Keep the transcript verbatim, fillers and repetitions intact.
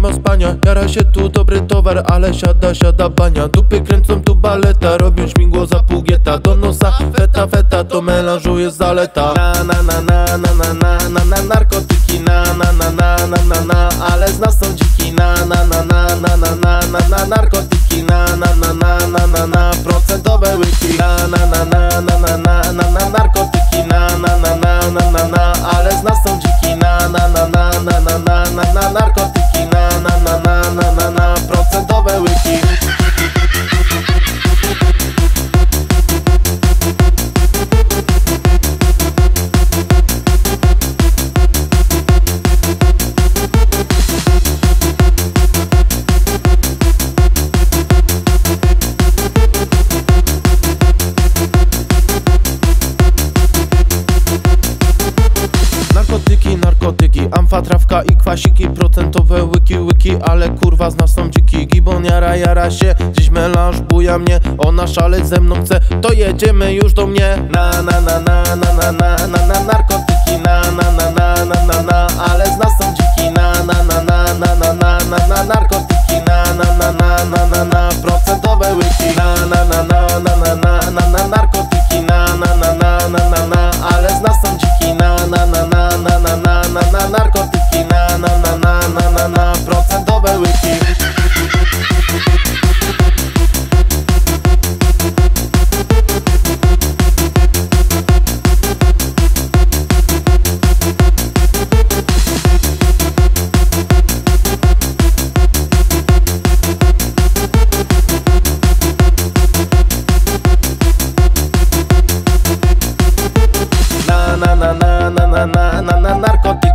ma spania. Jara się tu dobry towar, ale siada, siada bania. Dupy kręcą tu baleta, robią śmigło za pół gieta. Do nosa feta, feta, to melanżu jest zaleta. Na, na, na, na, na, na, na, na, na, narkotyki. Na, na, na, na, na, na, na, ale z nas są dziki. Na, na, na, na, na, na, na, na, na, narkotyki. Na, na, na, na, na, na, na, procentowe łyki. Na, na, na, na, na, na, na, na, na, narkotyki. Na, na, na, na, na, na, na, ale z nas są dziki. Na, na, na, na, na, na, na, na, na, narkotyki. Na, na, na, na, na, na, na, procentowe łyki. Narkotyki, narkotyki, amfa, trawka i kwasiki. Procentowe łyki, łyki, ale kurwa z nas są dziki. Gibon jara, jara się, dziś melanż buja mnie. Ona szaleć ze mną chce, to jedziemy już do mnie. Na, na, na, na, na, na, na, na, na, narkotyki. Na, na, na, na, na, na, na, ale z nas są dziki. Na, na, na, na, na, na, na, na, na, narkotyki. Na, na, na, na, na, na, na, procentowe łyki. Na, na, na, na, na, na, na, na, na, narkotyki. Na, na, na, na, na, na, na, ale z nas są dziki. Na, na, na, na, na, na, na, na, na, narkotyki. Na, na, na, na, na, na, na, procentowe łyki. Na, na, na, na, na, na, na, na, narkotyki.